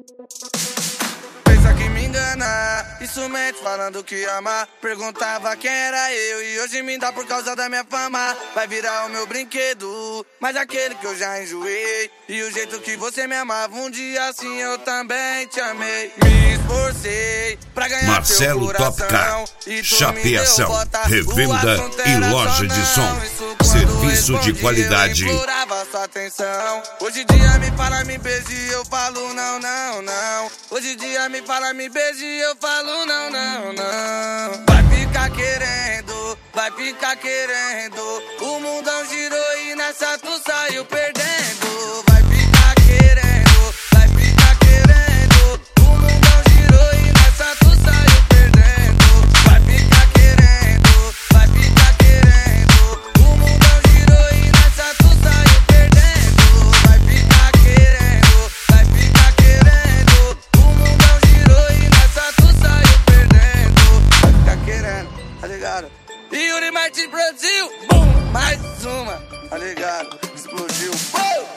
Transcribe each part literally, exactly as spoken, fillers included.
Pensa que me engana, isso mente falando que ama. Perguntava quem era eu e hoje me dá por causa da minha fama. Vai virar o meu brinquedo, mas aquele que eu já enjoei. E o jeito que você me amava, um dia assim eu também te amei. Me esforcei pra ganhar Marcelo teu coração. Top K, chapeação, bota, revenda e loja de som. Serviço de qualidade. Eu implorava sua atenção. Hoje em dia me fala, me beije e eu falo não, não, não. Hoje em dia me fala, me beije e eu falo não, não, não. Vai ficar querendo, vai ficar querendo. O mundão girou e nessa tu saiu perdendo. Vai ficar querendo, vai ficar querendo. O mundão girou e nessa tu saiu perdendo. Vai ficar querendo, vai ficar querendo. O mundão girou e nessa tu saiu perdendo. Vai ficar querendo, vai ficar querendo. O mundão girou e nessa tu saiu perdendo. Vai ficar querendo, tá ligado? Yuri Martins Brasil, boom, mais uma, tá ligado? Explodiu, boom!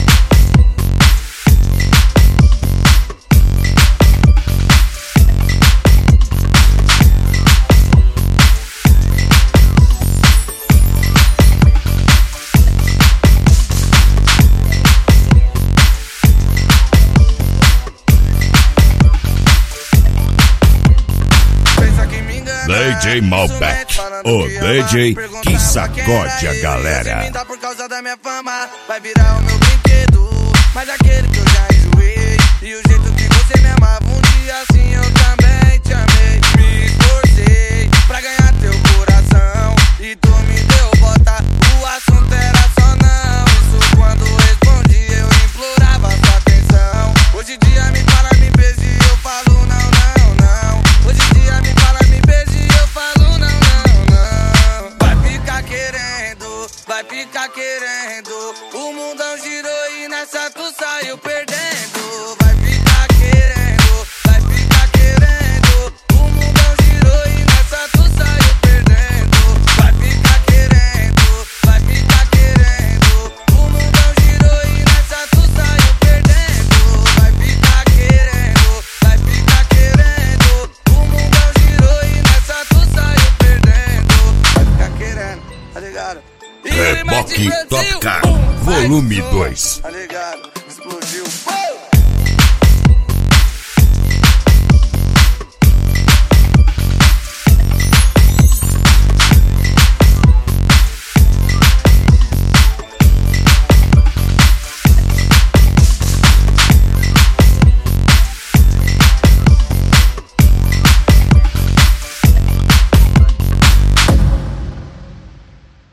D J Malbec, o D J que sacode a galera. Me dá por causa da minha fama, vai virar o meu brinquedo, mas aquele que eu já enjoei. E o jeito que você me amava, um dia assim eu também te amei. Me esforcei pra ganhar teu coração e tu me deu bota. O assunto era só não, isso quando respondi eu implorava sua atenção. Hoje em dia me fala, me beije e eu falo não, não, não. Hoje em dia me fala, me beije e eu falo não, não, não. Vai ficar querendo, vai ficar querendo. O mundão girou e nessa tu saiu perdendo. Vai ficar querendo, vai ficar querendo. O mundão girou e nessa tu saiu perdendo. Vai ficar querendo, vai ficar querendo. O mundão girou e nessa tu saiu perdendo. Vai ficar querendo, vai ficar querendo. O mundão girou e nessa tu saiu perdendo. Vai ficar querendo, tá ligado? Reboque Top K, volume dois.